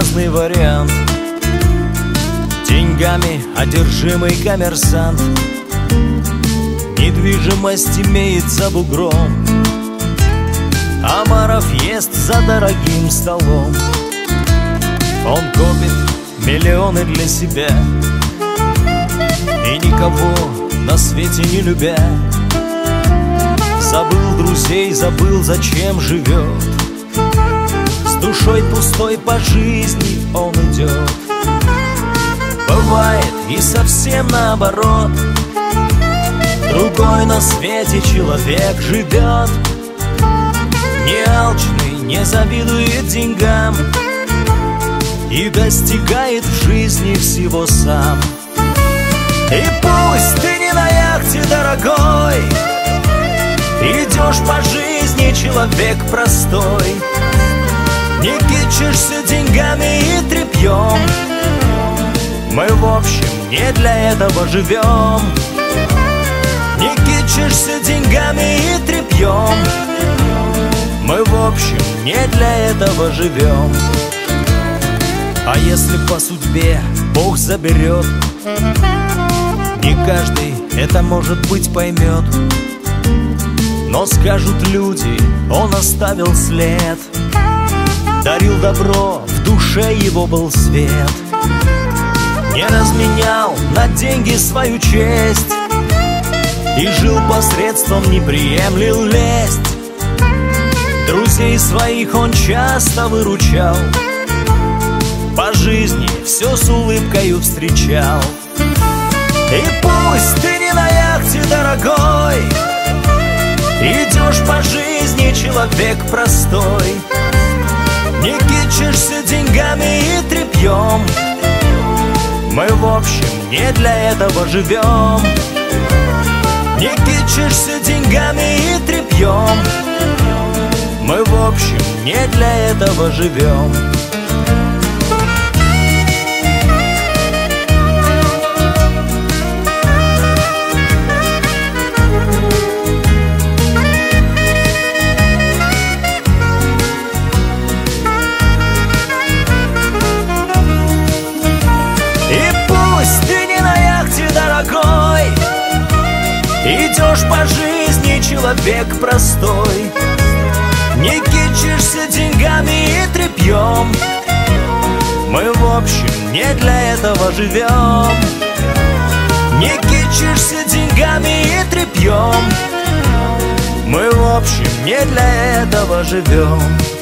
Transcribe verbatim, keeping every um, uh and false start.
разный вариант. Деньгами одержимый коммерсант, недвижимость имеет за бугром. Омаров ест за дорогим столом. Он копит миллионы для себя и никого на свете не любя. Забыл друзей, забыл, зачем живет. С душой пустой по жизни он идет. Бывает и совсем наоборот. Другой на свете человек живет, не алчный, не завидует деньгам и достигает в жизни всего сам. И пусть ты не на яхте, дорогой, идешь по жизни, человек простой, не кичишься деньгами и тряпьем. Мы в общем не для этого живем. Не кичишься деньгами и тряпьем. Мы в общем не для этого живем. А если по судьбе Бог заберет, не каждый это, может быть, поймет. Но скажут люди, он оставил след, дарил добро, в душе его был свет. Не разменял на деньги свою честь и жил посредством, не приемлил лесть. Друзей своих он часто выручал, по жизни все с улыбкою встречал. И пусть ты не на яхте, дорогой, идешь по жизни, человек простой, не кичишься деньгами и тряпьем. Мы в общем не для этого живем. Не кичишься деньгами и тряпьем. Мы в общем не для этого живем. Идешь по жизни, человек простой, не кичишься деньгами и тряпьем. Мы в общем не для этого живем. Не кичишься деньгами и тряпьем. Мы в общем не для этого живем.